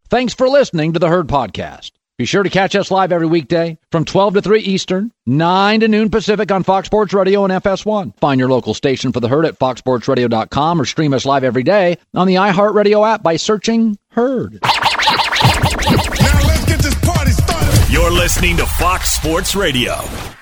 Thanks for listening to the Herd Podcast. Be sure to catch us live every weekday from 12 to 3 Eastern, 9 to noon Pacific on Fox Sports Radio and FS1. Find your local station for the Herd at foxsportsradio.com or stream us live every day on the iHeartRadio app by searching Herd. Now let's get this party started. You're listening to Fox Sports Radio.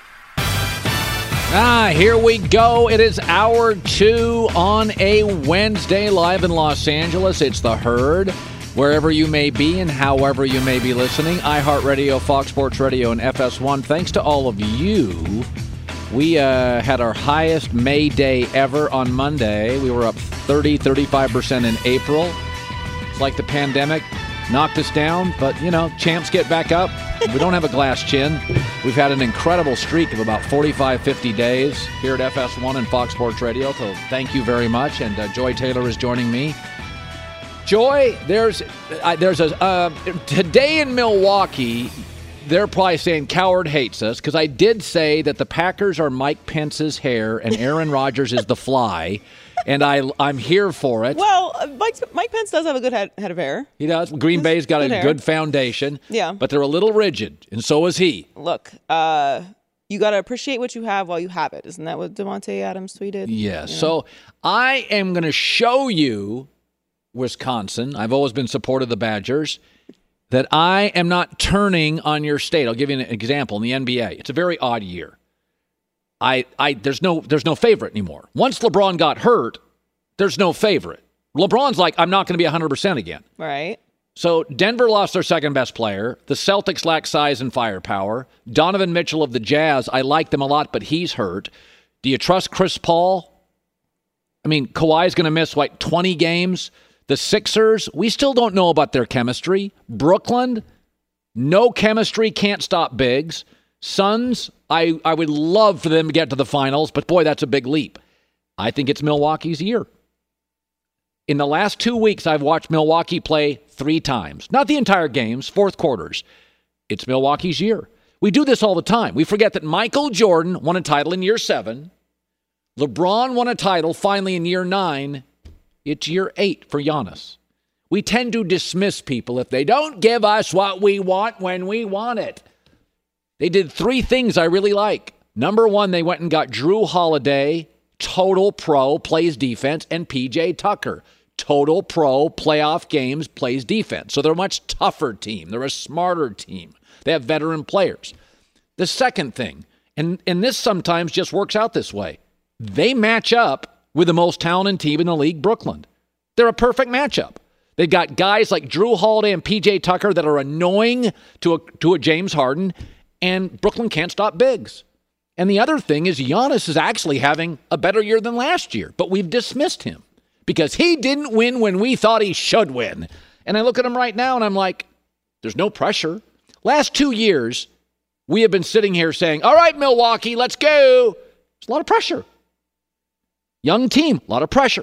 Here we go. It is hour 2 on a Wednesday live in Los Angeles. It's the Herd. Wherever you may be and however you may be listening, iHeartRadio, Fox Sports Radio, and FS1, thanks to all of you. We had our highest May day ever on Monday. We were up 35% in April. It's like the pandemic knocked us down, but, champs get back up. We don't have a glass chin. We've had an incredible streak of about 45, 50 days here at FS1 and Fox Sports Radio, so thank you very much. And Joy Taylor is joining me. Joy, there's a today in Milwaukee, they're probably saying Coward hates us because I did say that the Packers are Mike Pence's hair and Aaron Rodgers is the fly, and I'm here for it. Well, Mike Pence does have a good head of hair. He does. Green Bay's got a good foundation. Yeah. But they're a little rigid, and so is he. Look, you got to appreciate what you have while you have it. Isn't that what Davante Adams tweeted? Yes. So I am going to show you, Wisconsin, I've always been supportive of the Badgers, that I am not turning on your state. I'll give you an example. In the NBA, it's a very odd year. There's no favorite anymore. Once LeBron got hurt, there's no favorite. LeBron's like, I'm not going to be 100% again. Right. So Denver lost their second best player. The Celtics lack size and firepower. Donovan Mitchell of the Jazz, I like them a lot, but he's hurt. Do you trust Chris Paul? I mean, Kawhi's going to miss 20 games. The Sixers, we still don't know about their chemistry. Brooklyn, no chemistry, can't stop bigs. Suns, I would love for them to get to the finals, but boy, that's a big leap. I think it's Milwaukee's year. In the last 2 weeks, I've watched Milwaukee play 3 times. Not the entire games, fourth quarters. It's Milwaukee's year. We do this all the time. We forget that Michael Jordan won a title in year 7. LeBron won a title finally in year 9. It's year 8 for Giannis. We tend to dismiss people if they don't give us what we want when we want it. They did 3 things I really like. Number 1, they went and got Drew Holiday, total pro, plays defense, and P.J. Tucker, total pro, playoff games, plays defense. So they're a much tougher team. They're a smarter team. They have veteran players. The second thing, and this sometimes just works out this way, they match up with the most talented team in the league, Brooklyn. They're a perfect matchup. They've got guys like Drew Holiday and P.J. Tucker that are annoying to a James Harden, and Brooklyn can't stop bigs. And the other thing is Giannis is actually having a better year than last year, but we've dismissed him because he didn't win when we thought he should win. And I look at him right now, and I'm like, there's no pressure. Last 2 years, we have been sitting here saying, all right, Milwaukee, let's go. There's a lot of pressure. Young team, a lot of pressure.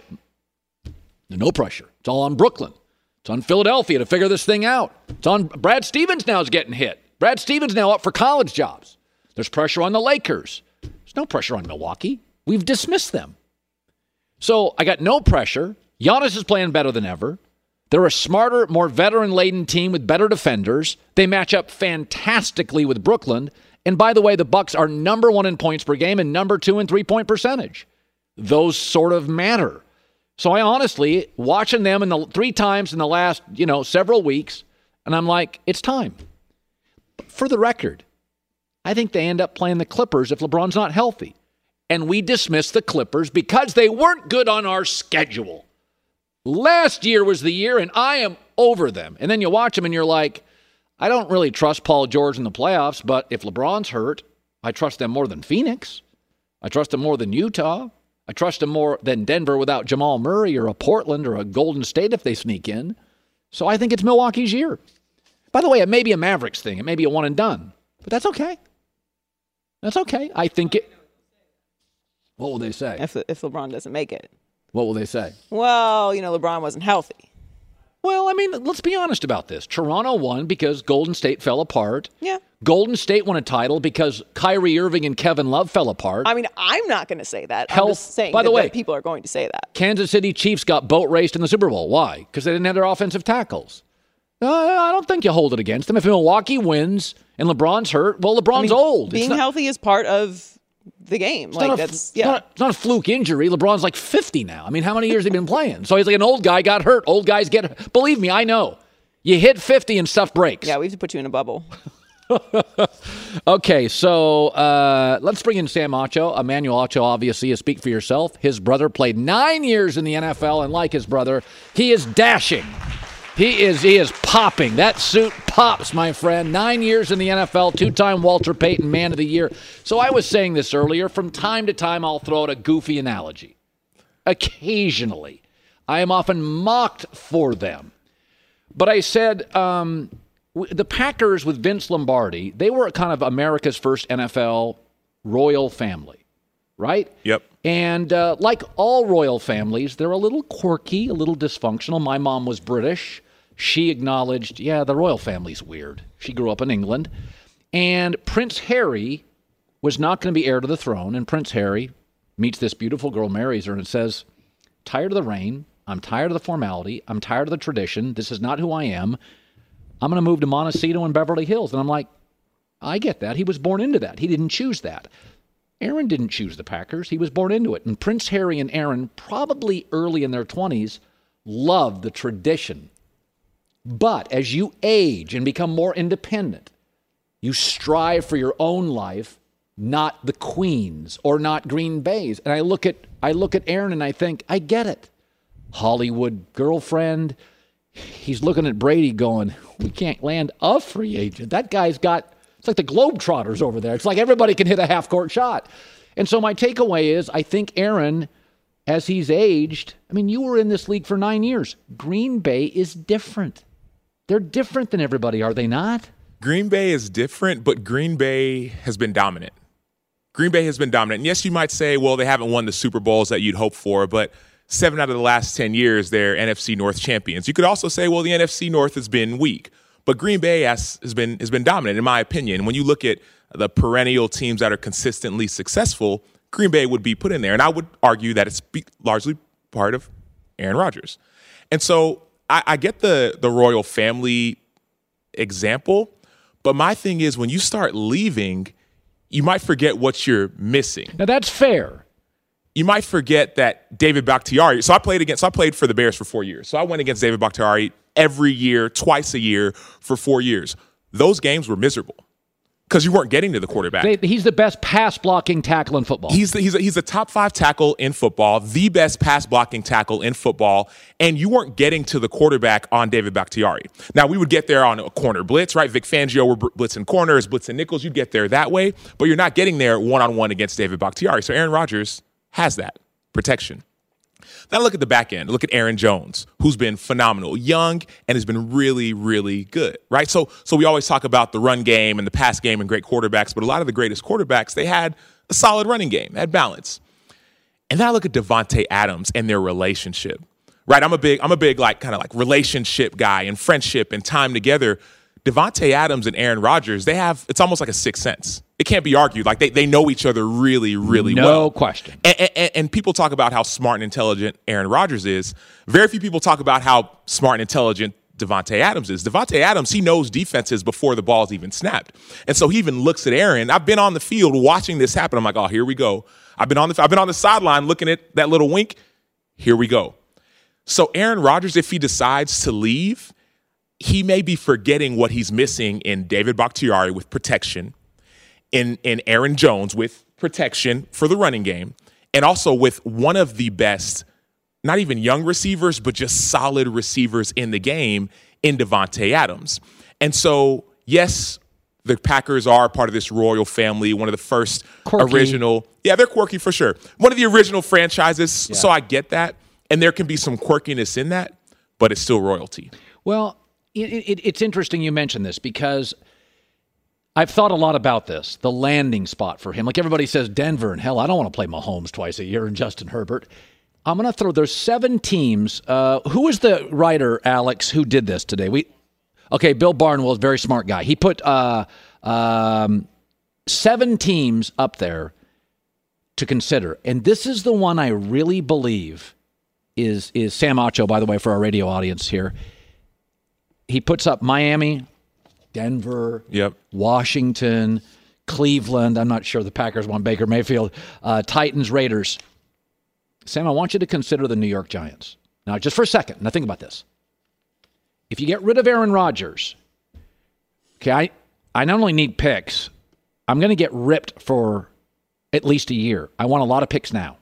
No pressure. It's all on Brooklyn. It's on Philadelphia to figure this thing out. It's on Brad Stevens now is getting hit. Brad Stevens now up for college jobs. There's pressure on the Lakers. There's no pressure on Milwaukee. We've dismissed them. So I got no pressure. Giannis is playing better than ever. They're a smarter, more veteran-laden team with better defenders. They match up fantastically with Brooklyn. And by the way, the Bucks are number 1 in points per game and number 2 in three-point percentage. Those sort of matter. So I honestly, watching them in the 3 times in the last, several weeks, and I'm like, it's time. But for the record, I think they end up playing the Clippers if LeBron's not healthy. And we dismiss the Clippers because they weren't good on our schedule. Last year was the year, and I am over them. And then you watch them, and you're like, I don't really trust Paul George in the playoffs, but if LeBron's hurt, I trust them more than Phoenix. I trust them more than Utah. I trust them more than Denver without Jamal Murray or a Portland or a Golden State if they sneak in. So I think it's Milwaukee's year. By the way, it may be a Mavericks thing. It may be a one and done. But that's okay. That's okay. I think it... What will they say? If LeBron doesn't make it. What will they say? Well, LeBron wasn't healthy. Well, I mean, let's be honest about this. Toronto won because Golden State fell apart. Yeah. Golden State won a title because Kyrie Irving and Kevin Love fell apart. I mean, I'm not going to say that. I'm just saying by the way, that people are going to say that. Kansas City Chiefs got boat raced in the Super Bowl. Why? Because they didn't have their offensive tackles. I don't think you hold it against them. If Milwaukee wins and LeBron's hurt, well, LeBron's old. Being healthy is part of the game. It's not a fluke injury. LeBron's like 50 now. I mean, how many years has he been playing? So he's like an old guy got hurt. Old guys get hurt. Believe me, I know. You hit 50 and stuff breaks. Yeah, we have to put you in a bubble. Okay, so let's bring in Sam Acho. Emmanuel Acho, obviously, is speak for yourself. His brother played 9 years in the NFL, and like his brother, he is dashing. He is popping. That suit pops, my friend. 9 years in the NFL, two-time Walter Payton Man of the Year. So I was saying this earlier. From time to time, I'll throw out a goofy analogy. Occasionally. I am often mocked for them. But I said the Packers with Vince Lombardi, they were kind of America's first NFL royal family, right? Yep. And like all royal families, they're a little quirky, a little dysfunctional. My mom was British. She acknowledged, yeah, the royal family's weird. She grew up in England. And Prince Harry was not going to be heir to the throne. And Prince Harry meets this beautiful girl, marries her, and says, tired of the reign. I'm tired of the formality. I'm tired of the tradition. This is not who I am. I'm going to move to Montecito and Beverly Hills. And I'm like, I get that. He was born into that. He didn't choose that. Aaron didn't choose the Packers. He was born into it. And Prince Harry and Aaron, probably early in their 20s, loved the tradition. But as you age and become more independent, you strive for your own life, not the Queen's or not Green Bay's. And I look at Aaron and I think, I get it. Hollywood girlfriend. He's looking at Brady going, we can't land a free agent. That guy's got, it's like the Globetrotters over there. It's like everybody can hit a half-court shot. And so my takeaway is, I think Aaron, as he's aged, I mean, you were in this league for 9 years. Green Bay is different. They're different than everybody, are they not? Green Bay is different, but Green Bay has been dominant. Green Bay has been dominant. And yes, you might say, well, they haven't won the Super Bowls that you'd hope for, but 7 out of the last 10 years, they're NFC North champions. You could also say, well, the NFC North has been weak. But Green Bay has been dominant, in my opinion. When you look at the perennial teams that are consistently successful, Green Bay would be put in there. And I would argue that it's largely part of Aaron Rodgers. And so I get the royal family example, but my thing is when you start leaving, you might forget what you're missing. Now, that's fair. You might forget that David Bakhtiari. So I played for the Bears for 4 years. So I went against David Bakhtiari every year, twice a year for 4 years. Those games were miserable because you weren't getting to the quarterback. He's the best pass-blocking tackle in football. He's a top 5 tackle in football, the best pass-blocking tackle in football, and you weren't getting to the quarterback on David Bakhtiari. Now, we would get there on a corner blitz, right? Vic Fangio were blitzing corners, blitzing nickels. You'd get there that way, but you're not getting there one-on-one against David Bakhtiari. So Aaron Rodgers has that protection. Now look at the back end. Look at Aaron Jones, who's been phenomenal, young, and has been really, really good, right? So we always talk about the run game and the pass game and great quarterbacks, but a lot of the greatest quarterbacks, they had a solid running game, had balance. And then I look at Davante Adams and their relationship, right? I'm a big like kind of like relationship guy and friendship and time together. Davante Adams and Aaron Rodgers, it's almost like a sixth sense. It can't be argued. Like they know each other really, really well. No question. And people talk about how smart and intelligent Aaron Rodgers is. Very few people talk about how smart and intelligent Davante Adams is. Davante Adams, he knows defenses before the ball's even snapped. And so he even looks at Aaron. I've been on the field watching this happen. I'm like, oh, here we go. I've been on the sideline looking at that little wink. Here we go. So Aaron Rodgers, if he decides to leave, he may be forgetting what he's missing in David Bakhtiari with protection, in Aaron Jones with protection for the running game, and also with one of the best, not even young receivers, but just solid receivers in the game in Davante Adams. And so, yes, the Packers are part of this royal family, one of the first original. Yeah, they're quirky for sure. One of the original franchises, yeah. So I get that. And there can be some quirkiness in that, but it's still royalty. Well, it's interesting you mentioned this because I've thought a lot about this, the landing spot for him. Like everybody says Denver, and hell, I don't want to play Mahomes twice a year and Justin Herbert. I'm going to throw, there's 7 teams. Who was the writer, Alex, who did this today? Bill Barnwell is a very smart guy. He put 7 teams up there to consider. And this is the one I really believe is Sam Acho, by the way, for our radio audience here. he puts up Miami, Denver, Yep. Washington, Cleveland. I'm not sure the Packers want Baker Mayfield. Titans, Raiders. Sam, I want you to consider the New York Giants. Now, just for a second, now think about this. If you get rid of Aaron Rodgers, okay, I not only need picks, I'm going to get ripped for at least a year. I want a lot of picks now.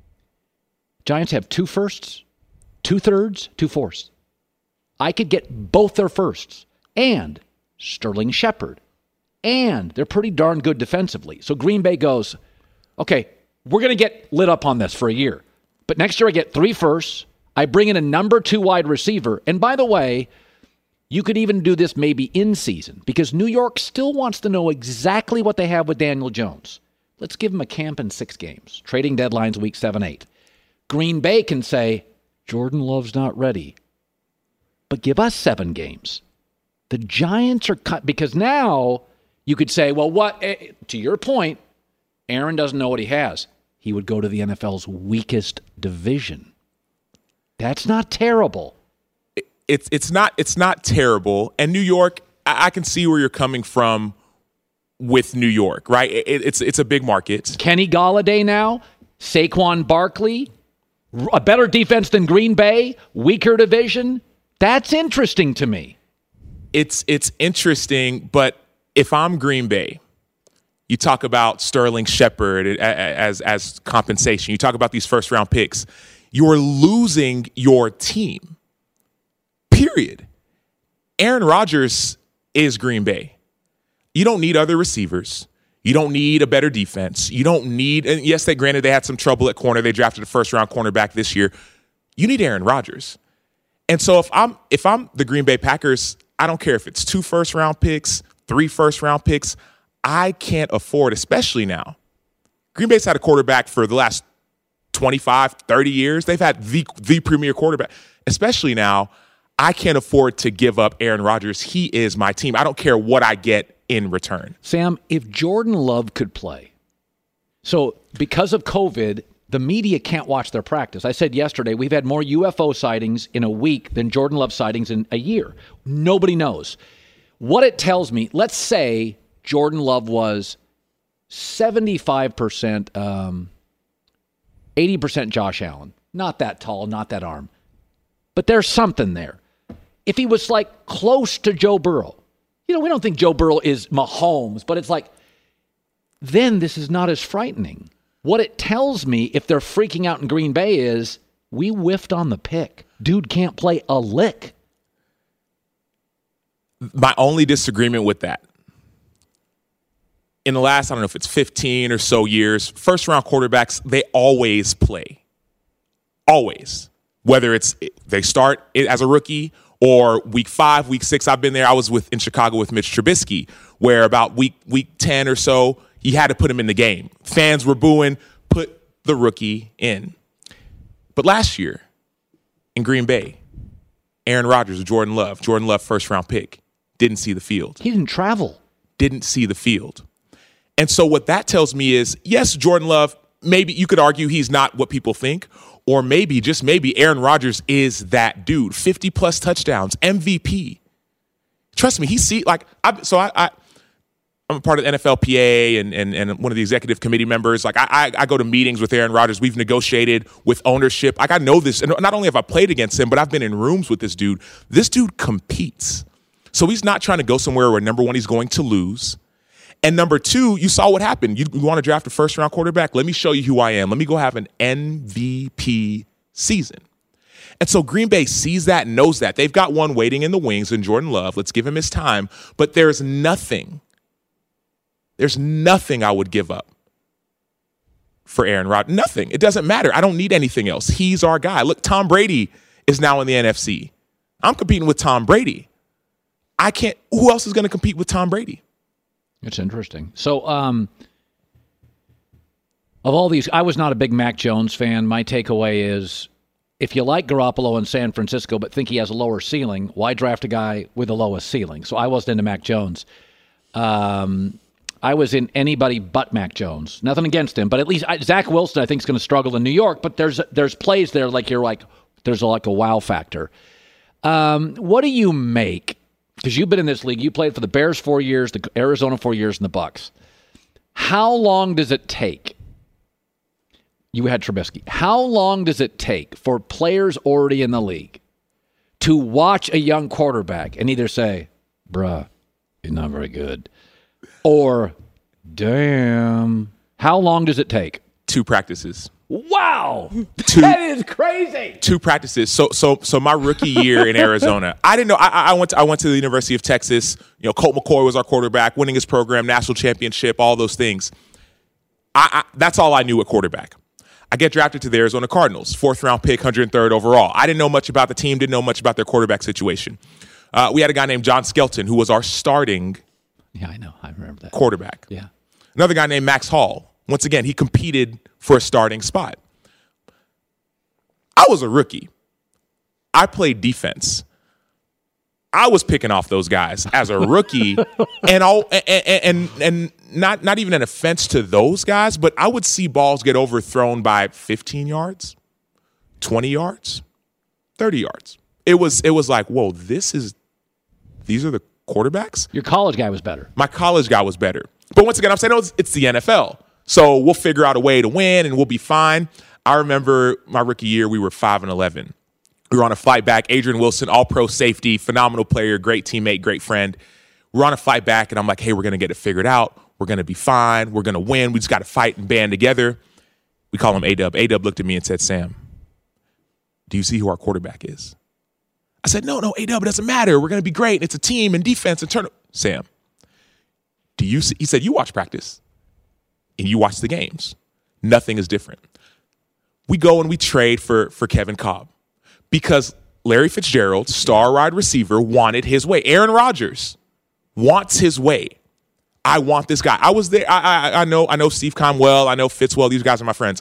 Giants have 2 firsts, 2 thirds, 2 fourths. I could get both their firsts and Sterling Shepard. And they're pretty darn good defensively. So Green Bay goes, okay, we're going to get lit up on this for a year. But next year I get 3 firsts. I bring in a number 2 wide receiver. And by the way, you could even do this maybe in season because New York still wants to know exactly what they have with Daniel Jones. Let's give him a camp in 6 games. Trading deadlines week 7, 8. Green Bay can say, Jordan Love's not ready. But give us 7 games. The Giants are cut because now you could say, well, what? To your point, Aaron doesn't know what he has. He would go to the NFL's weakest division. That's not terrible. It's not terrible. And New York, I can see where you're coming from with New York, right? It's a big market. Kenny Golladay now, Saquon Barkley, a better defense than Green Bay, weaker division. That's interesting to me. It's interesting, but if I'm Green Bay, you talk about Sterling Shepard as compensation. You talk about these first-round picks. You're losing your team, period. Aaron Rodgers is Green Bay. You don't need other receivers. You don't need a better defense. You don't need, and yes, granted they had some trouble at corner. They drafted a first-round cornerback this year. You need Aaron Rodgers. And so if I'm the Green Bay Packers, I don't care if it's 2 first-round picks, 3 first-round picks. I can't afford, especially now. Green Bay's had a quarterback for the last 25, 30 years. They've had the premier quarterback. Especially now, I can't afford to give up Aaron Rodgers. He is my team. I don't care what I get in return. Sam, if Jordan Love could play, so because of COVID, the media can't watch their practice. I said yesterday, we've had more UFO sightings in a week than Jordan Love sightings in a year. Nobody knows. What it tells me, let's say Jordan Love was 75%, 80% Josh Allen. Not that tall, not that arm. But there's something there. If he was like close to Joe Burrow, we don't think Joe Burrow is Mahomes, but it's like, then this is not as frightening. What it tells me, if they're freaking out in Green Bay, is we whiffed on the pick. Dude can't play a lick. My only disagreement with that, in the last, I don't know if it's 15 or so years, first-round quarterbacks, they always play. Always. Whether it's they start as a rookie or week 5, week 6. I've been there. I was in Chicago with Mitch Trubisky, where about week 10 or so, he had to put him in the game. Fans were booing, put the rookie in. But last year in Green Bay, Aaron Rodgers, Jordan Love first-round pick, didn't see the field. He didn't travel. Didn't see the field. And so what that tells me is, yes, Jordan Love, maybe you could argue he's not what people think, or maybe, just maybe, Aaron Rodgers is that dude. 50-plus touchdowns, MVP. Trust me, I'm a part of the NFLPA and one of the executive committee members. Like, I go to meetings with Aaron Rodgers. We've negotiated with ownership. Like, I know this, and not only have I played against him, but I've been in rooms with this dude. This dude competes. So he's not trying to go somewhere where, number one, he's going to lose. And number 2, you saw what happened. You want to draft a first-round quarterback? Let me show you who I am. Let me go have an MVP season. And so Green Bay sees that and knows that. They've got one waiting in the wings in Jordan Love. Let's give him his time. But there's nothing I would give up for Aaron Rodgers. Nothing. It doesn't matter. I don't need anything else. He's our guy. Look, Tom Brady is now in the NFC. I'm competing with Tom Brady. I can't. Who else is going to compete with Tom Brady? It's interesting. So, of all these, I was not a big Mac Jones fan. My takeaway is, if you like Garoppolo in San Francisco but think he has a lower ceiling, why draft a guy with the lowest ceiling? So I wasn't into Mac Jones. I was in anybody but Mac Jones. Nothing against him, but at least Zach Wilson, I think, is going to struggle in New York. But there's plays there there's like a wow factor. What do you make? Because you've been in this league. You played for the Bears 4 years, the Arizona 4 years, and the Bucks. How long does it take? You had Trubisky. How long does it take for players already in the league to watch a young quarterback and either say, bruh, he's not very good, or, damn. How long does it take? 2 practices. Wow. That is crazy. 2 practices. So my rookie year in Arizona, I didn't know. I went to the University of Texas. You know, Colt McCoy was our quarterback, winning his program, national championship, all those things. That's all I knew at quarterback. I get drafted to the Arizona Cardinals, 4th-round pick, 103rd overall. I didn't know much about the team, didn't know much about their quarterback situation. We had a guy named John Skelton, who was our starting I know. I remember that. quarterback. Yeah. Another guy named Max Hall. Once again, he competed for a starting spot. I was a rookie. I played defense. I was picking off those guys as a rookie, and not even an offense to those guys, but I would see balls get overthrown by 15 yards, 20 yards, 30 yards. It was like, whoa, these are the quarterbacks? Your college guy was better. My college guy was better. But once again, I'm saying, no, it's the NFL. So we'll figure out a way to win and we'll be fine. I remember my rookie year, we were 5-11. We were on a flight back. Adrian Wilson, all-pro safety, phenomenal player, great teammate, great friend. We're on a flight back, and I'm like, hey, we're going to get it figured out. We're going to be fine. We're going to win. We just got to fight and band together. We call him A-Dub. A-Dub looked at me and said, Sam, do you see who our quarterback is? I said, no, A-Dub, it doesn't matter. We're going to be great. It's a team and defense and turn. Sam, do you see? He said, you watch practice and you watch the games. Nothing is different. We go and we trade for Kevin Kolb because Larry Fitzgerald, star wide receiver, wanted his way. Aaron Rodgers wants his way. I want this guy. I was there. I know Steve Keim well. I know Fitz well. These guys are my friends.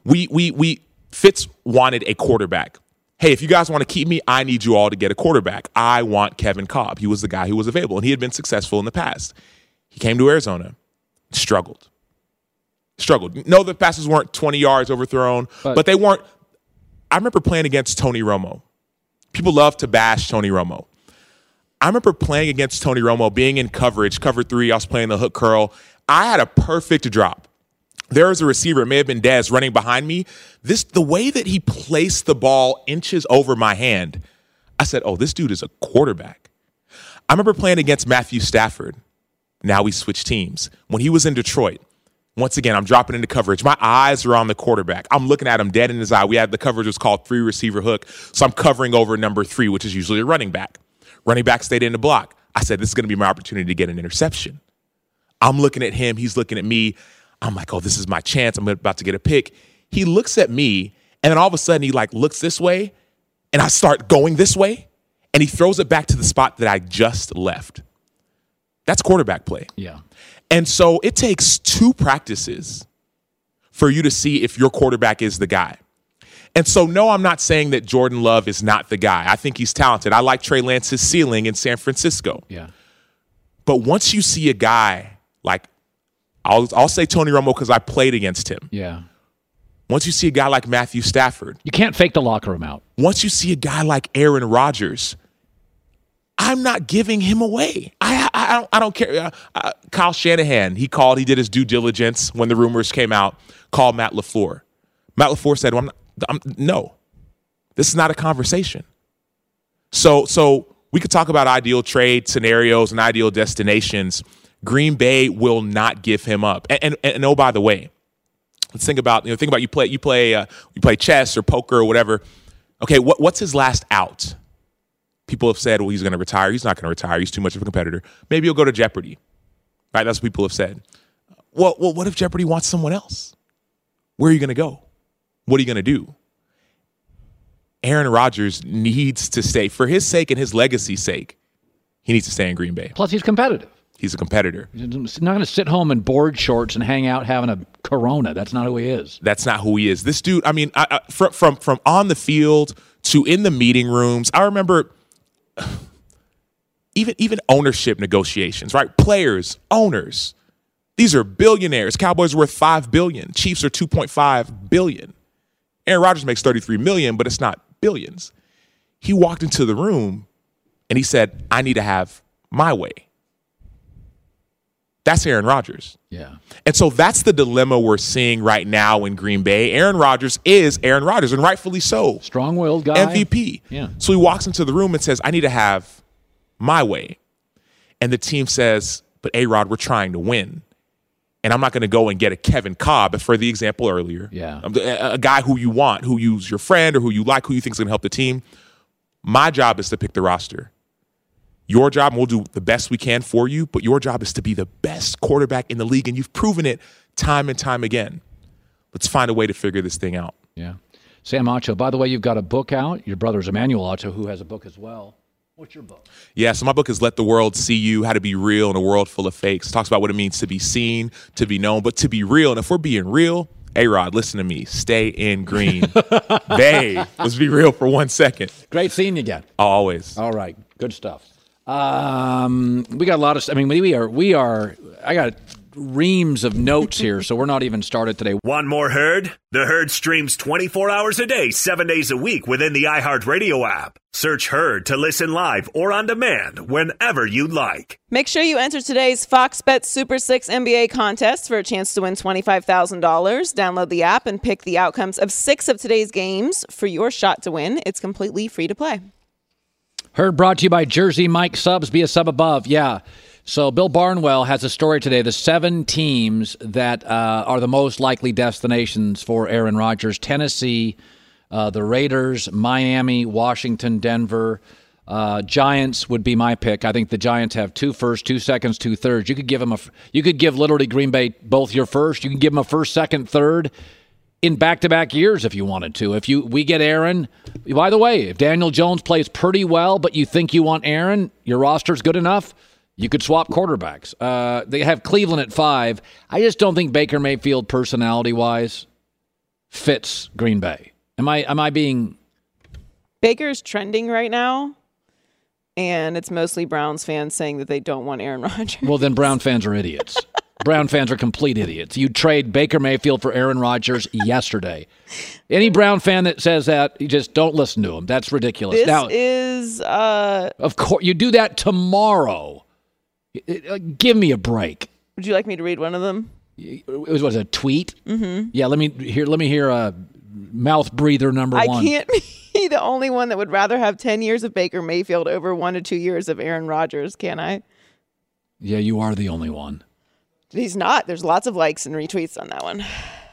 Fitz wanted a quarterback. Hey, if you guys want to keep me, I need you all to get a quarterback. I want Kevin Kolb. He was the guy who was available, and he had been successful in the past. He came to Arizona, struggled. No, the passes weren't 20 yards overthrown, but they weren't. I remember playing against Tony Romo. People love to bash Tony Romo. I remember playing against Tony Romo, being in cover 3. I was playing the hook curl. I had a perfect drop. There was a receiver, it may have been Dez, running behind me. The way that he placed the ball inches over my hand, I said, oh, this dude is a quarterback. I remember playing against Matthew Stafford. Now we switched teams. When he was in Detroit, once again, I'm dropping into coverage. My eyes are on the quarterback. I'm looking at him dead in his eye. The coverage was called 3-receiver hook. So I'm covering over number 3, which is usually a running back. Running back stayed in the block. I said, this is going to be my opportunity to get an interception. I'm looking at him. He's looking at me. I'm like, oh, this is my chance. I'm about to get a pick. He looks at me, and then all of a sudden he looks this way, and I start going this way, and he throws it back to the spot that I just left. That's quarterback play. Yeah. And so it takes 2 practices for you to see if your quarterback is the guy. And so, no, I'm not saying that Jordan Love is not the guy. I think he's talented. I like Trey Lance's ceiling in San Francisco. Yeah. But once you see a guy like, I'll say Tony Romo because I played against him. Yeah. Once you see a guy like Matthew Stafford. You can't fake the locker room out. Once you see a guy like Aaron Rodgers, I'm not giving him away. I don't care. Kyle Shanahan, he did his due diligence when the rumors came out, called Matt LaFleur. Matt LaFleur said, no, this is not a conversation. So we could talk about ideal trade scenarios and ideal destinations. Green Bay will not give him up. And oh, by the way, let's think about you play chess or poker or whatever. Okay, what's his last out? People have said, well, he's going to retire. He's not going to retire. He's too much of a competitor. Maybe he'll go to Jeopardy. Right? That's what people have said. Well, what if Jeopardy wants someone else? Where are you going to go? What are you going to do? Aaron Rodgers needs to stay. For his sake and his legacy's sake, he needs to stay in Green Bay. Plus, he's competitive. He's a competitor. He's not going to sit home in board shorts and hang out having a Corona. That's not who he is. That's not who he is. This dude, I mean, from on the field to in the meeting rooms, I remember even ownership negotiations, right? Players, owners. These are billionaires. Cowboys are worth $5 billion. Chiefs are $2.5 billion. Aaron Rodgers makes $33 million, but it's not billions. He walked into the room and he said, I need to have my way. That's Aaron Rodgers. Yeah. And so that's the dilemma we're seeing right now in Green Bay. Aaron Rodgers is Aaron Rodgers, and rightfully so. Strong-willed guy. MVP. Yeah. So he walks into the room and says, I need to have my way. And the team says, but A-Rod, we're trying to win. And I'm not going to go and get a Kevin Cobb, for the example earlier. Yeah. A guy who you want, who you's your friend or who you like, who you think is going to help the team. My job is to pick the roster. Your job, and we'll do the best we can for you, but your job is to be the best quarterback in the league, and you've proven it time and time again. Let's find a way to figure this thing out. Yeah. Sam Acho, by the way, you've got a book out. Your brother's Emmanuel Acho, who has a book as well. What's your book? Yeah, so my book is Let the World See You, How to Be Real in a World Full of Fakes. It talks about what it means to be seen, to be known, but to be real. And if we're being real, A-Rod, listen to me. Stay in green. Bay. Let's be real for 1 second. Great seeing you again. Always. All right. Good stuff. We got a lot of, I got reams of notes here, so we're not even started today. Want more Herd? The Herd streams 24 hours a day, 7 days a week within the iHeartRadio app. Search Herd to listen live or on demand whenever you like. Make sure you enter today's Fox Bet Super 6 NBA contest for a chance to win $25,000. Download the app and pick the outcomes of 6 of today's games for your shot to win. It's completely free to play. Herd brought to you by Jersey Mike Subs. Be a sub above. Yeah. So Bill Barnwell has a story today. The 7 teams that are the most likely destinations for Aaron Rodgers. Tennessee, the Raiders, Miami, Washington, Denver. Giants would be my pick. I think the Giants have 2 firsts, 2 seconds, 2 thirds. You could give literally Green Bay both your first. You can give them a first, second, third in back-to-back years if you wanted to. We get Aaron, by the way, if Daniel Jones plays pretty well, but you think you want Aaron, your roster's good enough, you could swap quarterbacks. They have Cleveland at 5. I just don't think Baker Mayfield, personality-wise, fits Green Bay. Am I being... Baker's trending right now, and it's mostly Browns fans saying that they don't want Aaron Rodgers. Well, then Brown fans are idiots. Brown fans are complete idiots. You trade Baker Mayfield for Aaron Rodgers yesterday. Any Brown fan that says that, you just don't listen to him. That's ridiculous. This is... Of course, you do that tomorrow. Give me a break. Would you like me to read one of them? It was a tweet? Mm-hmm. Yeah, let me hear a mouth breather number 1. I can't be the only one that would rather have 10 years of Baker Mayfield over 1 to 2 years of Aaron Rodgers, can I? Yeah, you are the only one. He's not. There's lots of likes and retweets on that one.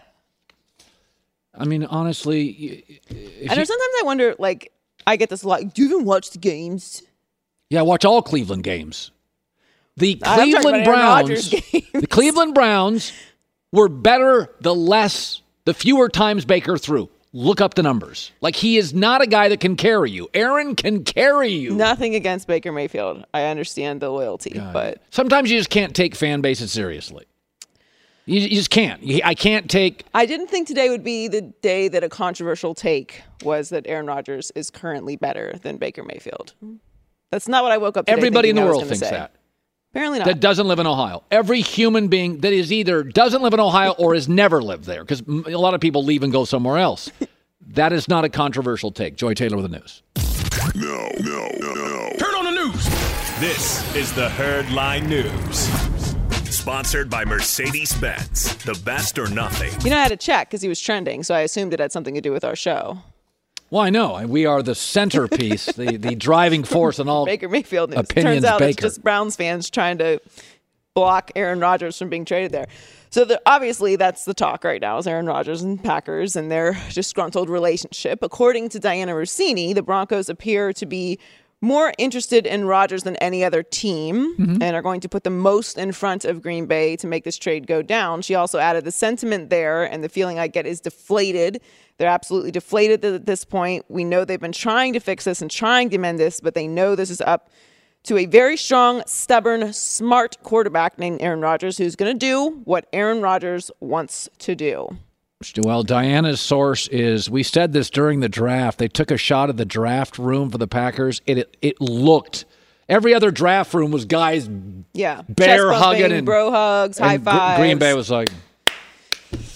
I mean, honestly... I know sometimes I wonder, like, I get this a lot. Do you even watch the games? Yeah, watch all Cleveland games. The Cleveland Browns were better the fewer times Baker threw. Look up the numbers. Like, he is not a guy that can carry you. Aaron can carry you. Nothing against Baker Mayfield. I understand the loyalty, but sometimes you just can't take fan bases seriously. You just can't. I can't take... I didn't think today would be the day that a controversial take was that Aaron Rodgers is currently better than Baker Mayfield. That's not what I woke up today Everybody in the world thinks that. Apparently not. That doesn't live in Ohio. Every human being that is either doesn't live in Ohio or has never lived there, because a lot of people leave and go somewhere else. That is not a controversial take. Joy Taylor with the news. No. Turn on the news. This is the Herd Line News. Sponsored by Mercedes-Benz. The best or nothing. You know, I had to check because he was trending, so I assumed it had something to do with our show. Well, I know. We are the centerpiece, the driving force in all Baker Mayfield news. Opinions Turns out Baker. It's just Browns fans trying to block Aaron Rodgers from being traded there. So obviously that's the talk right now is Aaron Rodgers and Packers and their disgruntled relationship. According to Diana Rossini, the Broncos appear to be more interested in Rodgers than any other team and are going to put the most in front of Green Bay to make this trade go down. She also added the sentiment there and the feeling I get is deflated. They're absolutely deflated at this point. We know they've been trying to fix this and trying to mend this, but they know this is up to a very strong, stubborn, smart quarterback named Aaron Rodgers who's going to do what Aaron Rodgers wants to do. Well, Diana's source is, we said this during the draft. They took a shot at the draft room for the Packers. It looked, every other draft room was guys bear hugging and bro hugs, high fives. Green Bay was like...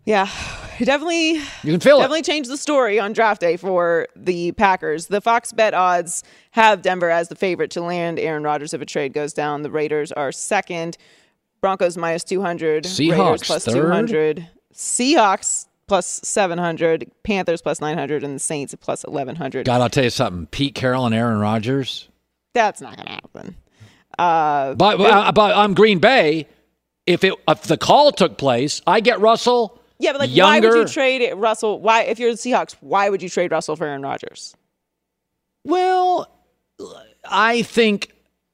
Yeah, it definitely You can feel definitely changed the story on draft day for the Packers. The Fox Bet odds have Denver as the favorite to land Aaron Rodgers if a trade goes down. The Raiders are second. Broncos minus 200. Seahawks Raiders plus third. 200. Seahawks plus 700. Panthers plus 900. And the Saints plus 1,100. God, I'll tell you something. Pete Carroll and Aaron Rodgers. That's not going to happen. But I'm Green Bay. If the call took place, I get Russell. Yeah, but like, younger. why would you trade Russell? Why, if you're the Seahawks, why would you trade Russell for Aaron Rodgers? Well, I think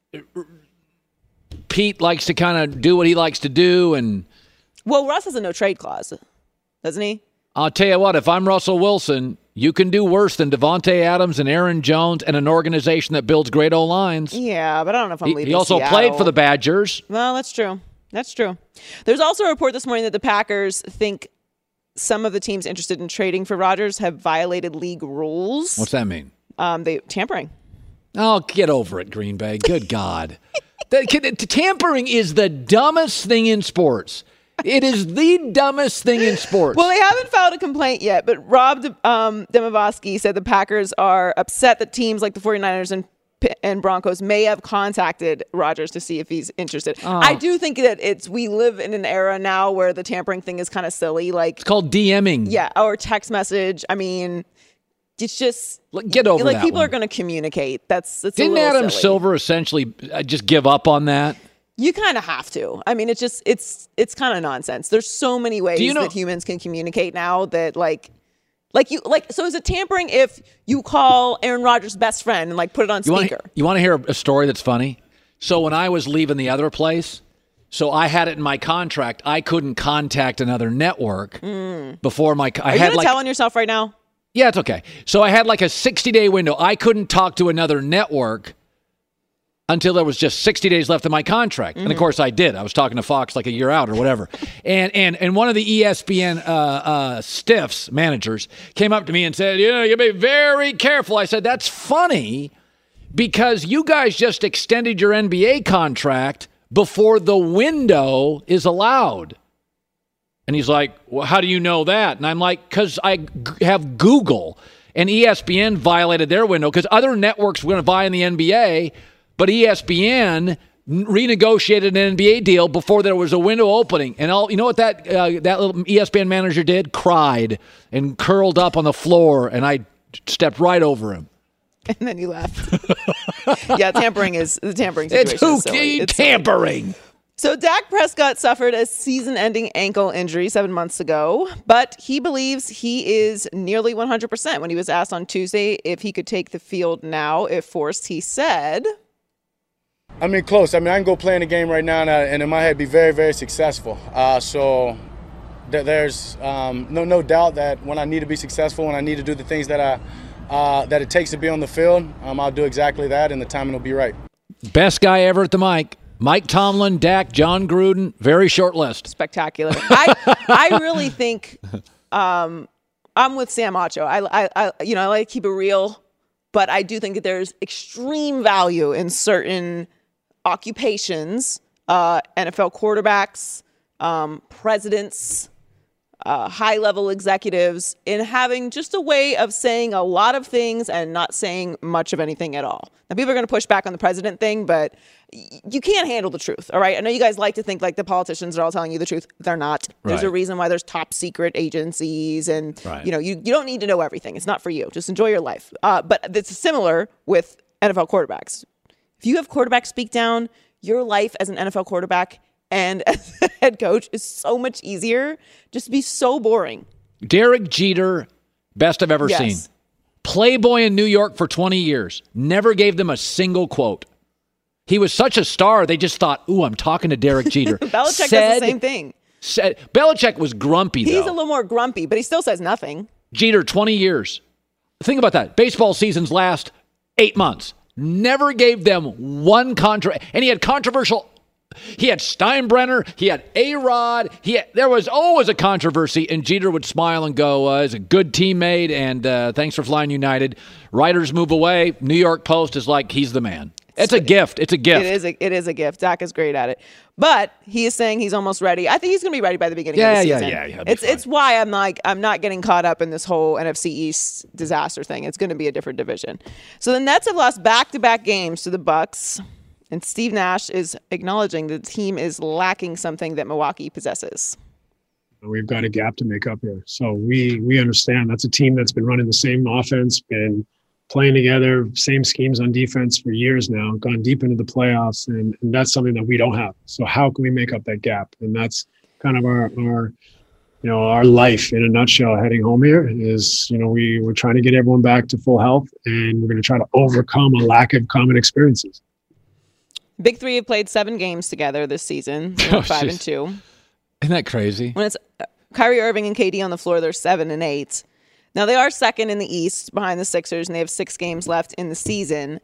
Pete likes to kind of do what he likes to do, and Well, Russ has a no trade clause, doesn't he? I'll tell you what, if I'm Russell Wilson, you can do worse than Devontae Adams and Aaron Jones and an organization that builds great O-lines. Yeah, but I don't know if I'm leaving He also Seattle. played for the Badgers. Well, that's true. That's true. There's also a report this morning that the Packers think some of the teams interested in trading for Rodgers have violated league rules. What's that mean? They tampering. Oh, get over it, Green Bay. Good God. Tampering is the dumbest thing in sports. It is the dumbest thing in sports. Well, they haven't filed a complaint yet, but Rob Demovsky said the Packers are upset that teams like the 49ers and Broncos may have contacted Rodgers to see if he's interested. I do think that we live in an era now where the tampering thing is kind of silly. Like, it's called DMing. yeah, or text message. I mean, it's just Get over like that people one. are going to communicate. That's Didn't a little Adam silly. Silver essentially just give up on that? You kind of have to. I mean, it's kind of nonsense. There's so many ways that humans can communicate now that so is it tampering if you call Aaron Rodgers' best friend and put it on speaker? You want to hear a story that's funny? So when I was leaving the other place, so I had it in my contract, I couldn't contact another network before my. Are you going to tell on yourself right now? Yeah, it's okay. So I had a 60-day window. I couldn't talk to another network until there was just 60 days left of my contract. And of course I did. I was talking to Fox a year out or whatever. and one of the ESPN stiffs, managers, came up to me and said, you be very careful. I said, that's funny because you guys just extended your NBA contract before the window is allowed. And he's like, well, how do you know that? And I'm like, because I have Google, and ESPN violated their window because other networks were going to buy in the NBA, but ESPN renegotiated an NBA deal before there was a window opening. And you know what that little ESPN manager did? Cried and curled up on the floor, and I stepped right over him. And then you left. Yeah, tampering is the tampering situation. It's who is silly. It's tampering. So Dak Prescott suffered a season-ending ankle injury 7 months ago, but he believes he is nearly 100%. When he was asked on Tuesday if he could take the field now if forced, he said, I mean, close. I can go play in the game right now and in my head be very, very successful. So there's no doubt that when I need to be successful, when I need to do the things that it takes to be on the field, I'll do exactly that, and the timing will be right. Best guy ever at the mic. Mike Tomlin, Dak, John Gruden, very short list. Spectacular. I really think I'm with Sam Acho. I like to keep it real, but I do think that there's extreme value in certain occupations, NFL quarterbacks, presidents, high-level executives, in having just a way of saying a lot of things and not saying much of anything at all. Now, people are going to push back on the president thing, but you can't handle the truth, all right? I know you guys like to think the politicians are all telling you the truth. They're not. There's a reason why there's top secret agencies, and you don't need to know everything. It's not for you. Just enjoy your life. But it's similar with NFL quarterbacks. If you have quarterback speak down, your life as an NFL quarterback and as a head coach is so much easier. Just be so boring. Derek Jeter, best I've ever seen. Playboy in New York for 20 years. Never gave them a single quote. He was such a star, they just thought, ooh, I'm talking to Derek Jeter. Belichick does the same thing. Belichick was grumpy, though. He's a little more grumpy, but he still says nothing. Jeter, 20 years. Think about that. Baseball seasons last 8 months. Never gave them one and he had controversial. He had Steinbrenner. He had A-Rod. There was always a controversy, and Jeter would smile and go, he's a good teammate, and thanks for flying United. Writers move away. New York Post is like, he's the man. It's a gift. It's a gift. It is a gift. Dak is great at it. But he is saying he's almost ready. I think he's going to be ready by the beginning of the season. Yeah. It's why I'm not getting caught up in this whole NFC East disaster thing. It's going to be a different division. So the Nets have lost back-to-back games to the Bucks, and Steve Nash is acknowledging the team is lacking something that Milwaukee possesses. We've got a gap to make up here. So we understand that's a team that's been running the same offense, been playing together, same schemes on defense for years now, gone deep into the playoffs, and that's something that we don't have. So how can we make up that gap? And that's kind of our life in a nutshell heading home here is, we're trying to get everyone back to full health, and we're going to try to overcome a lack of common experiences. Big Three have played 7 games together this season, 5-2. Isn't that crazy? When it's Kyrie Irving and KD on the floor, they're 7-8. Now, they are second in the East behind the Sixers, and they have 6 games left in the season.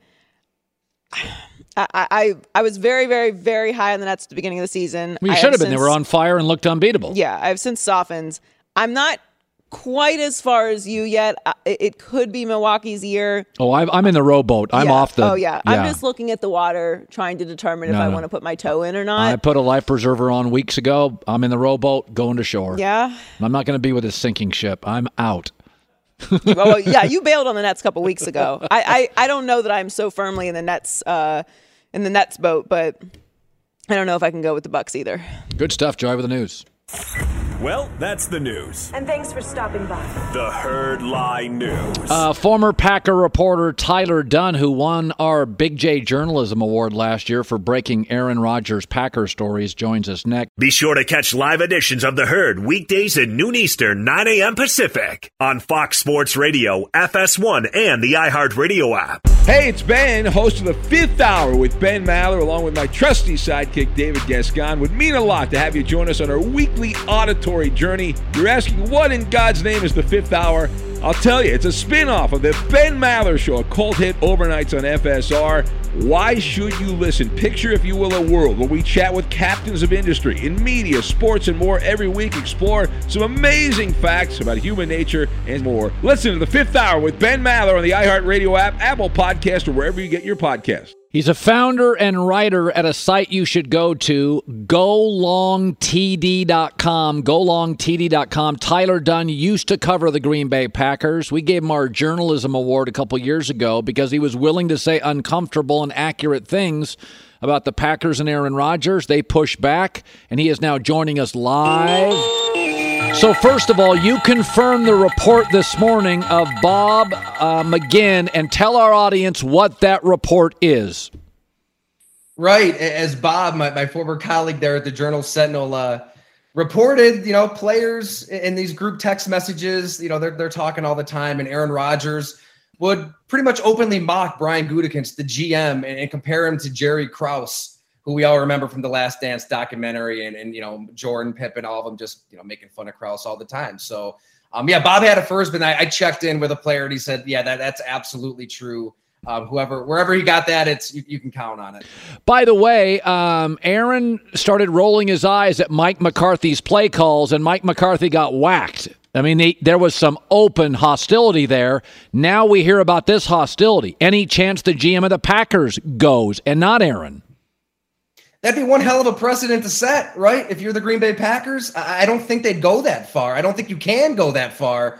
I was very, very, very high on the Nets at the beginning of the season. Well, you should have been. They were on fire and looked unbeatable. Yeah, I've since softened. I'm not quite as far as you yet. It could be Milwaukee's year. Oh, I'm in the rowboat. I'm off the... Oh, yeah. I'm just looking at the water, trying to determine if I want to put my toe in or not. I put a life preserver on weeks ago. I'm in the rowboat going to shore. Yeah? I'm not going to be with a sinking ship. I'm out. Well, yeah, you bailed on the Nets a couple weeks ago. I don't know that I'm so firmly in the Nets boat, but I don't know if I can go with the Bucks either. Good stuff, Joy, with the news. Well, that's the news. And thanks for stopping by. The Herd Lie News. Former Packer reporter Tyler Dunn, who won our Big J Journalism Award last year for breaking Aaron Rodgers' Packer stories, joins us next. Be sure to catch live editions of The Herd weekdays at noon Eastern, 9 a.m. Pacific on Fox Sports Radio, FS1, and the iHeartRadio app. Hey, it's Ben, host of the Fifth Hour with Ben Maller, along with my trusty sidekick, David Gascon. Would mean a lot to have you join us on our weekly auditory journey. You're asking, what in God's name is the Fifth Hour? I'll tell you, it's a spin-off of the Ben Maller Show, a cult hit overnights on FSR. Why should you listen? Picture, if you will, a world where we chat with captains of industry in media, sports, and more every week. Explore some amazing facts about human nature and more. Listen to the Fifth Hour with Ben Maller on the iHeartRadio app, Apple Podcast, or wherever you get your podcasts. He's a founder and writer at a site you should go to, golongtd.com, golongtd.com. Tyler Dunn used to cover the Green Bay Packers. We gave him our journalism award a couple years ago because he was willing to say uncomfortable and accurate things about the Packers and Aaron Rodgers. They pushed back, and he is now joining us live. So first of all, you confirmed the report this morning of Bob McGinn, and tell our audience what that report is. Right. As Bob, my former colleague there at the Journal-Sentinel, reported, players in these group text messages, they're talking all the time, and Aaron Rodgers would pretty much openly mock Brian Gutekunst, the GM, and compare him to Jerry Krause, who we all remember from the Last Dance documentary, and Jordan, Pippen, all of them just, making fun of Krause all the time. So, Bob had it first, but I checked in with a player and he said, yeah, that's absolutely true. Wherever he got that, you can count on it. By the way, Aaron started rolling his eyes at Mike McCarthy's play calls, and Mike McCarthy got whacked. I mean, there was some open hostility there. Now we hear about this hostility. Any chance the GM of the Packers goes and not Aaron? That'd be one hell of a precedent to set, right? If you're the Green Bay Packers, I don't think they'd go that far. I don't think you can go that far.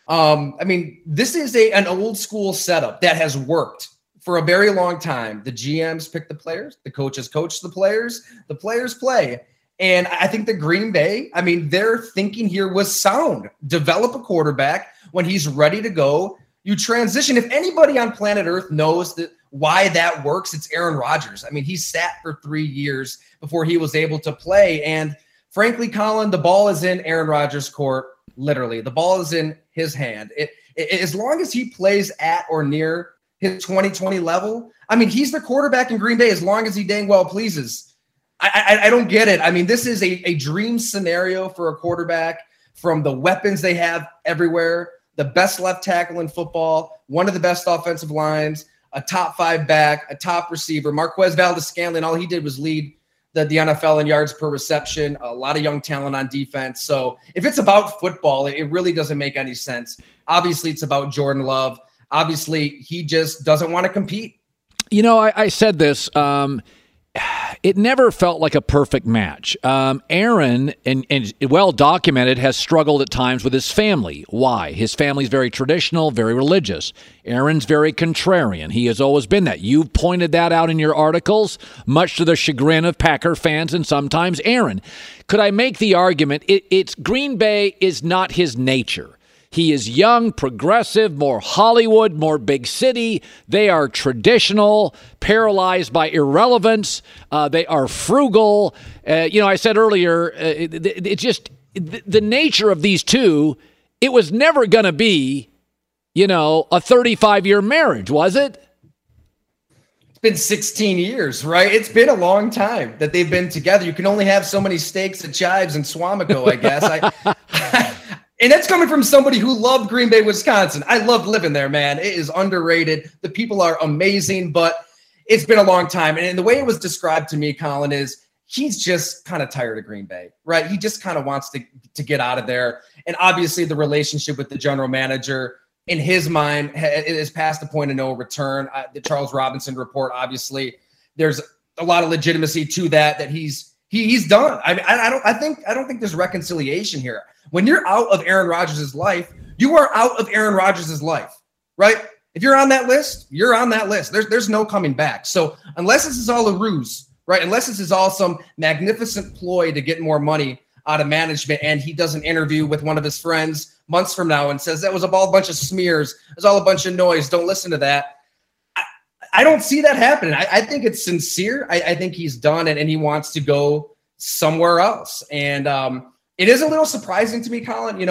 This is an old school setup that has worked for a very long time. The GMs pick the players, the coaches coach the players play. And I think the Green Bay, their thinking here was sound. Develop a quarterback. When he's ready to go, you transition. If anybody on planet Earth knows why that works, it's Aaron Rodgers. He sat for 3 years before he was able to play. And frankly, Colin, the ball is in Aaron Rodgers' court. Literally, the ball is in his hand. As long as he plays at or near his 2020 level, he's the quarterback in Green Bay as long as he dang well pleases. I don't get it. This is a dream scenario for a quarterback from the weapons they have everywhere, the best left tackle in football, one of the best offensive lines, a top 5 back, a top receiver. Marquez Valdes-Scantling, all he did was lead the NFL in yards per reception, a lot of young talent on defense. So if it's about football, it really doesn't make any sense. Obviously, it's about Jordan Love. Obviously, he just doesn't want to compete. I said this. It never felt like a perfect match. Aaron, and well documented, has struggled at times with his family. Why? His family's very traditional, very religious. Aaron's very contrarian. He has always been that. You've pointed that out in your articles, much to the chagrin of Packer fans and sometimes Aaron. Could I make the argument it's Green Bay is not his nature? He is young, progressive, more Hollywood, more big city. They are traditional, paralyzed by irrelevance. They are frugal. I said earlier, it's just the nature of these two. It was never going to be, a 35-year marriage, was it? It's been 16 years, right? It's been a long time that they've been together. You can only have so many steaks at Chives and Swamico, I guess. And that's coming from somebody who loved Green Bay, Wisconsin. I loved living there, man. It is underrated. The people are amazing, but it's been a long time. And the way it was described to me, Colin, is he's just kind of tired of Green Bay, right? He just kind of wants to get out of there. And obviously the relationship with the general manager, in his mind, is past the point of no return. The Charles Robinson report, obviously, there's a lot of legitimacy to that he's done. I mean, I don't think there's reconciliation here. When you're out of Aaron Rodgers' life, you are out of Aaron Rodgers' life, right? If you're on that list, you're on that list. There's no coming back. So unless this is all a ruse, right? Unless this is all some magnificent ploy to get more money out of management, and he does an interview with one of his friends months from now and says that was all a bunch of smears, it was all a bunch of noise, don't listen to that. I don't see that happening. I think it's sincere. I think he's done it and he wants to go somewhere else. And it is a little surprising to me, Colin.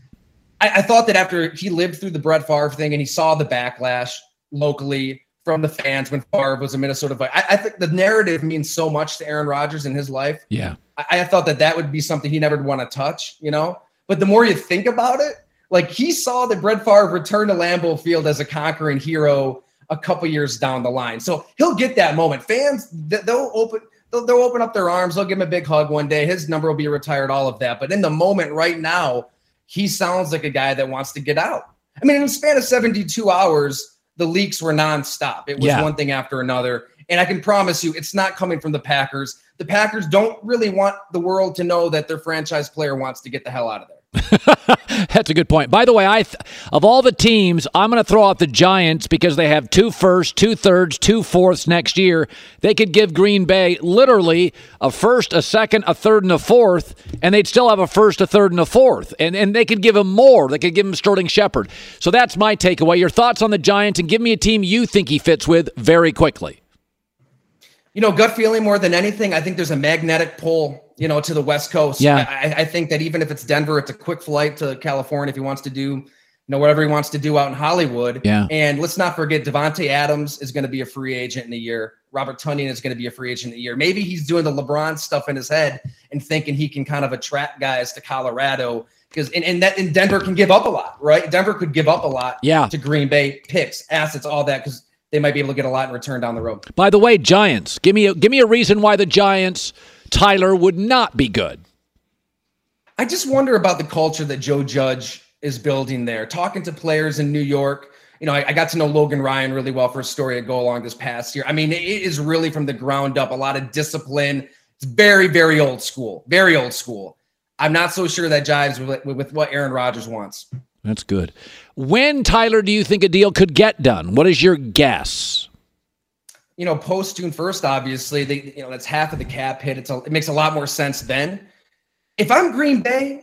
I thought that after he lived through the Brett Favre thing and he saw the backlash locally from the fans when Favre was a Minnesota Viking, I think the narrative means so much to Aaron Rodgers in his life. Yeah. I thought that would be something he never would want to touch, But the more you think about it, like he saw that Brett Favre return to Lambeau Field as a conquering hero a couple years down the line. So he'll get that moment. Fans, they'll open up their arms. They'll give him a big hug one day. His number will be retired, all of that. But in the moment right now, he sounds like a guy that wants to get out. I mean, in the span of 72 hours, the leaks were nonstop. It was one thing after another. And I can promise you, it's not coming from the Packers. The Packers don't really want the world to know that their franchise player wants to get the hell out of there. That's a good point. By the way, of all the teams, I'm going to throw out the Giants because they have 2 firsts, 2 thirds, 2 fourths next year. They could give Green Bay literally a first, a second, a third, and a fourth, and they'd still have a first, a third, and a fourth. And they could give him more. They could give him Sterling Shepard. So that's my takeaway. Your thoughts on the Giants, and give me a team you think he fits with very quickly. Gut feeling more than anything, I think there's a magnetic pull, to the West Coast. Yeah. I think that even if it's Denver, it's a quick flight to California if he wants to do, whatever he wants to do out in Hollywood. Yeah. And let's not forget, Devontae Adams is going to be a free agent in a year. Robert Tonyan is going to be a free agent in a year. Maybe he's doing the LeBron stuff in his head and thinking he can kind of attract guys to Colorado because and Denver can give up a lot, right? Denver could give up a lot to Green Bay, picks, assets, all that, because they might be able to get a lot in return down the road. By the way, Giants. Give me a reason why the Giants, Tyler, would not be good. I just wonder about the culture that Joe Judge is building there. Talking to players in New York, I got to know Logan Ryan really well for a story at Go Along this past year. I mean, it is really from the ground up, a lot of discipline. It's very, very old school. Very old school. I'm not so sure that jives with what Aaron Rodgers wants. That's good. When, Tyler, do you think a deal could get done? What is your guess? Post June 1st, obviously, that's half of the cap hit. It makes a lot more sense then. If I'm Green Bay,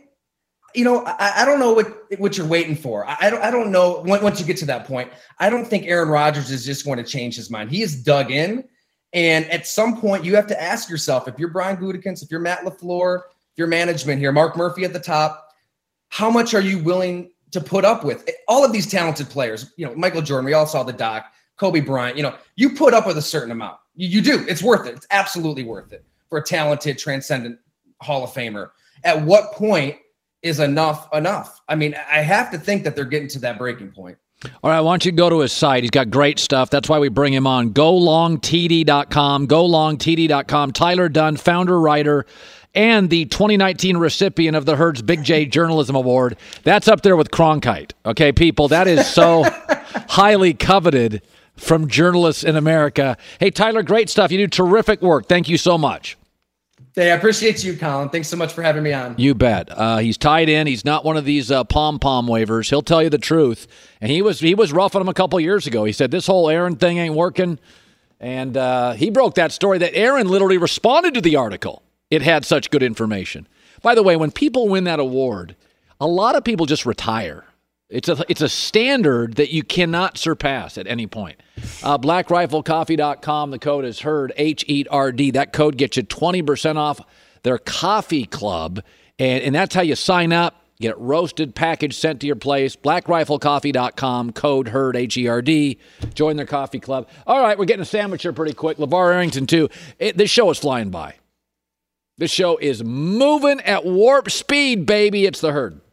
I don't know what you're waiting for. I don't know once you get to that point. I don't think Aaron Rodgers is just going to change his mind. He is dug in. And at some point, you have to ask yourself, if you're Brian Gutekunst, if you're Matt LaFleur, if you're management here, Mark Murphy at the top, how much are you willing to put up with? All of these talented players, Michael Jordan, we all saw the doc, Kobe Bryant, you put up with a certain amount. You do. It's worth it. It's absolutely worth it for a talented, transcendent Hall of Famer. At what point is enough? I mean, I have to think that they're getting to that breaking point. All right, I want you to go to his site. He's got great stuff. That's why we bring him on. GoLongTD.com, GoLongTD.com. Tyler Dunne, founder, writer, and the 2019 recipient of the Herd's Big J Journalism Award. That's up there with Cronkite. Okay, people, that is so highly coveted from journalists in America. Hey, Tyler, great stuff. You do terrific work. Thank you so much. Hey, I appreciate you, Colin. Thanks so much for having me on. You bet. He's tied in. He's not one of these pom-pom waivers. He'll tell you the truth. And he was rough on him a couple years ago. He said, this whole Aaron thing ain't working. And he broke that story that Aaron literally responded to the article. It had such good information. By the way, when people win that award, a lot of people just retire. It's a standard that you cannot surpass at any point. BlackRifleCoffee.com. The code is HERD, HERD. That code gets you 20% off their coffee club. And that's how you sign up. Get it roasted, packaged, sent to your place. BlackRifleCoffee.com. Code HERD, HERD. Join their coffee club. All right, we're getting a sandwich here pretty quick. LeVar Arrington, too. This show is flying by. This show is moving at warp speed, baby. It's the Herd.